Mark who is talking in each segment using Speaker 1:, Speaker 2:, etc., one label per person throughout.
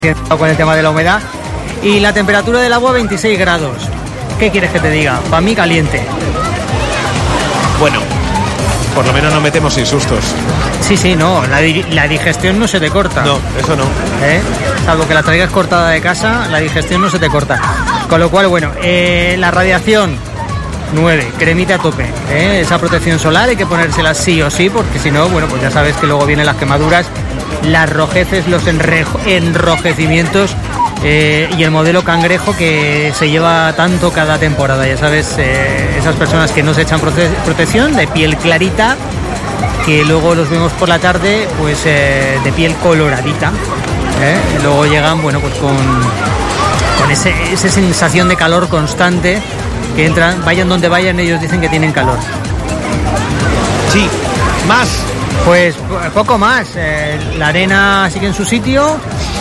Speaker 1: con el tema de la humedad. Y la temperatura del agua 26 grados. ¿Qué quieres que te diga? Para mí caliente.
Speaker 2: Bueno, por lo menos nos metemos sin sustos.
Speaker 1: Sí, no, la digestión no se te corta.
Speaker 2: No, eso no.
Speaker 1: Salvo que la traigas cortada de casa, la digestión no se te corta. Con lo cual, bueno, la radiación 9, cremita a tope. Esa protección solar hay que ponérsela sí o sí, porque si no, bueno, pues ya sabes que luego vienen las quemaduras, las rojeces, los enrojecimientos y el modelo cangrejo que se lleva tanto cada temporada. Ya sabes, esas personas que no se echan protección, de piel clarita, que luego los vemos por la tarde pues de piel coloradita. Luego llegan, bueno, pues con esa sensación de calor constante, que entran, vayan donde vayan, ellos dicen que tienen calor.
Speaker 2: Sí, más.
Speaker 1: Pues poco más. La arena sigue en su sitio,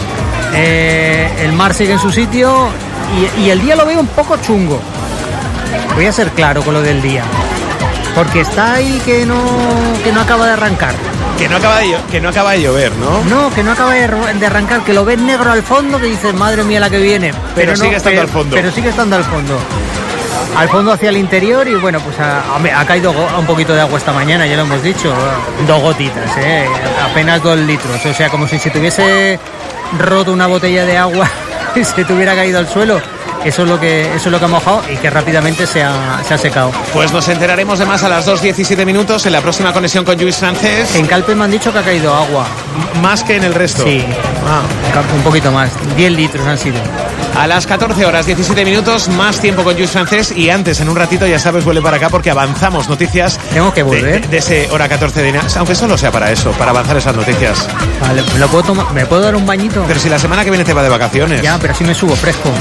Speaker 1: el mar sigue en su sitio y el día lo veo un poco chungo. Voy a ser claro con lo del día, porque está ahí que no acaba de arrancar.
Speaker 2: Que no acaba de llover, ¿no?
Speaker 1: No, que no acaba de arrancar, que lo ves negro al fondo, que dices, madre mía la que viene.
Speaker 2: Pero sigue estando al fondo.
Speaker 1: Pero sigue estando al fondo. Al fondo hacia el interior y bueno, pues ha caído un poquito de agua esta mañana, ya lo hemos dicho. 2 gotitas, apenas 2 litros. O sea, como si se tuviese roto una botella de agua y se te hubiera caído al suelo. Eso es lo que ha mojado y que rápidamente se ha secado.
Speaker 2: Pues nos enteraremos de más a las 2:17 en la próxima conexión con Lluís Francés.
Speaker 1: En Calpe me han dicho que ha caído agua.
Speaker 2: ¿Más que en el resto?
Speaker 1: Sí, un poquito más. 10 litros han sido.
Speaker 2: A las 14:17, más tiempo con Lluís Francés. Y antes, en un ratito, ya sabes, vuelve para acá porque avanzamos noticias.
Speaker 1: Tengo que volver.
Speaker 2: De ese hora 14 de aunque solo sea para eso, para avanzar esas noticias.
Speaker 1: Vale, ¿me puedo dar un bañito?
Speaker 2: Pero si la semana que viene te va de vacaciones.
Speaker 1: Ya, pero así me subo fresco.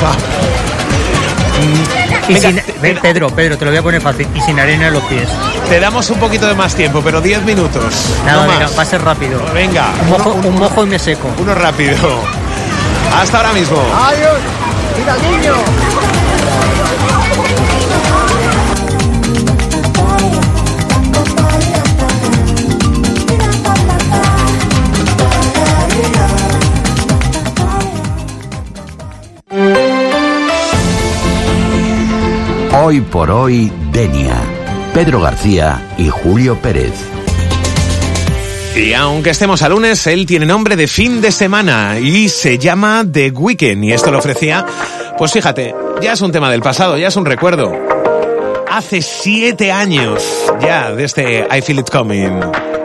Speaker 1: Pedro, te lo voy a poner fácil. Y sin arena en los pies.
Speaker 2: Te damos un poquito de más tiempo, pero 10 minutos.
Speaker 1: Nada,
Speaker 2: no
Speaker 1: venga,
Speaker 2: más.
Speaker 1: va a ser rápido.
Speaker 2: Venga.
Speaker 1: Un mojo y me seco.
Speaker 2: Uno rápido. Hasta ahora mismo.
Speaker 1: Adiós. ¡Mira, niño!
Speaker 3: Hoy por hoy, Denia, Pedro García y Julio Pérez.
Speaker 2: Y aunque estemos a lunes, él tiene nombre de fin de semana y se llama The Weeknd. Y esto lo ofrecía, pues fíjate, ya es un tema del pasado, ya es un recuerdo. Hace 7 años ya de este I Feel It Coming.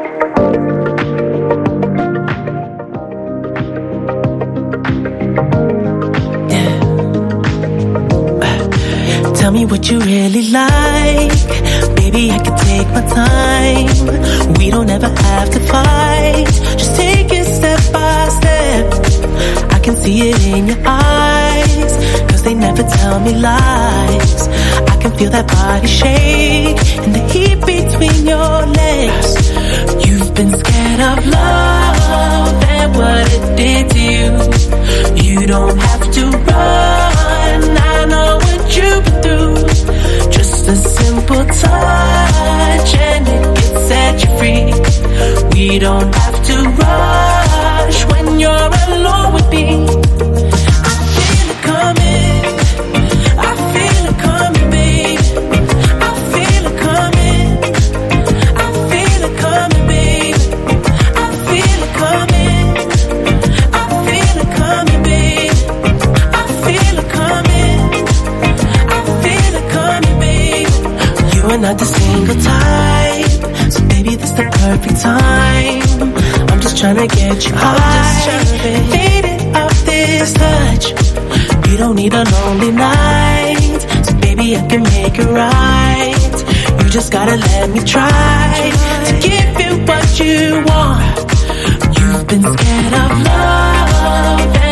Speaker 4: Tell me what you really like. Baby, I can take my time. We don't ever have to fight. Just take it step by step. I can see it in your eyes, 'cause they never tell me lies. I can feel that body shake and the heat between your legs. You've been scared of love and what it did to you. You don't have to run. I know what you've been through. Just a simple touch and it can set you free. We don't have to rush when you're alone with me. I feel it coming. I feel it coming, babe. I feel it coming. I feel it coming, babe. I feel it coming. I feel it coming, babe. I feel it coming. I feel it coming, babe. You are not the single type, so baby, this the perfect time. I'm just trying to get you high, faded off this touch. You don't need a lonely night, so baby, I can make it right. You just gotta let me try to give you what you want. You've been scared of love